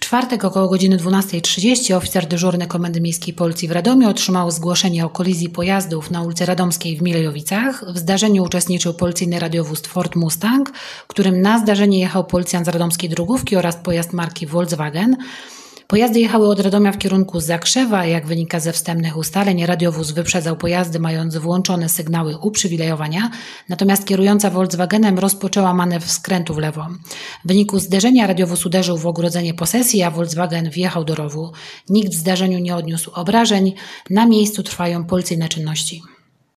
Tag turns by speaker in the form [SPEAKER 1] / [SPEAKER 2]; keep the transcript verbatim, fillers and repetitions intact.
[SPEAKER 1] czwartek około godziny dwunastej trzydzieści oficer dyżurny Komendy Miejskiej Policji w Radomiu otrzymał zgłoszenie o kolizji pojazdów na ulicy Radomskiej w Milejowicach. W zdarzeniu uczestniczył policyjny radiowóz Ford Mustang, którym na zdarzenie jechał policjant z radomskiej drogówki oraz pojazd marki Volkswagen. Pojazdy jechały od Radomia w kierunku Zakrzewa. Jak wynika ze wstępnych ustaleń, radiowóz wyprzedzał pojazdy mając włączone sygnały uprzywilejowania, natomiast kierująca Volkswagenem rozpoczęła manewr skrętu w lewo. W wyniku zderzenia radiowóz uderzył w ogrodzenie posesji, a Volkswagen wjechał do rowu. Nikt w zdarzeniu nie odniósł obrażeń. Na miejscu trwają policyjne czynności.